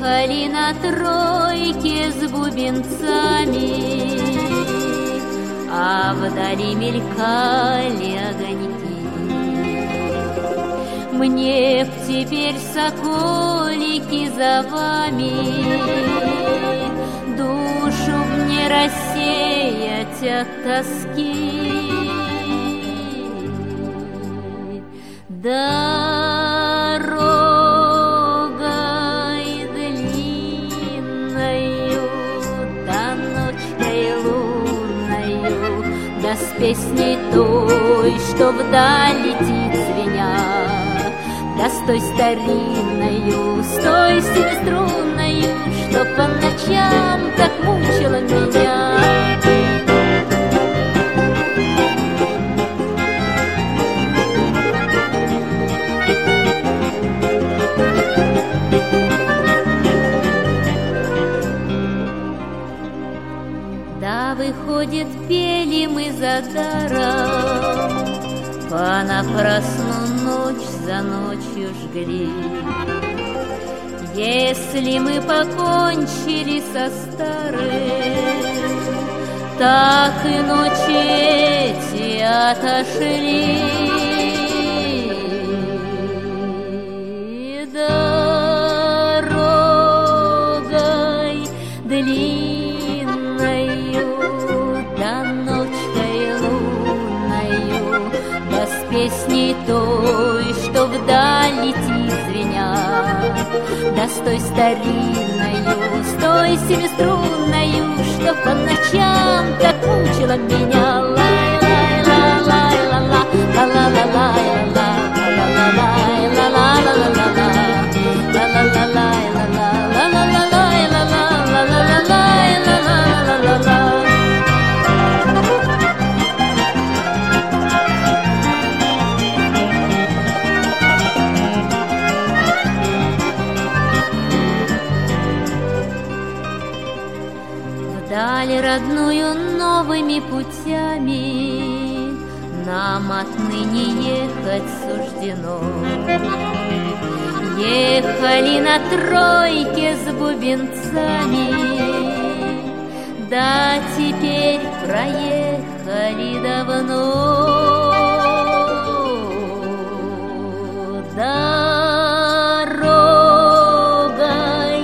Ехали на тройке с бубенцами, а вдали мелькали огоньки. Мне б теперь, соколики, за вами душу мне рассеять от тоски. Дорогой длинною, да ночкой лунною, да с песней той, что вдаль летит звеня, да с той старинною, с той семиструнною, что по ночам так мучила меня. Да, выходит, пели мы за даром, понапрасну ночь за ночью жгли. Если мы покончили со старым, так и ночи эти отошли. Дорогой длинною, да ночкой лунною, да с песней той, что вдаль летит звеня, да с той старинною, с той семиструнною, что по ночам так мучила меня. Лай-лай-лай-лай-ла-ла, ла-ла-ла-лай-ла-ла, ла-ла-ла-лай-ла-ла-ла-ла-ла, вдаль родную новыми путями нам отныне ехать суждено. Ехали на тройке с бубенцами, да теперь проехали давно. Дорогой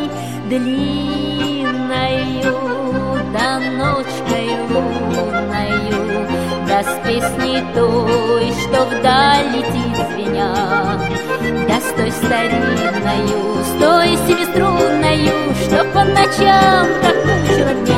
длинною, да ночкой лунною, да с песней той, что вдаль летит звеня, да с той старинною, с той семиструнною, что по ночам так мучила меня.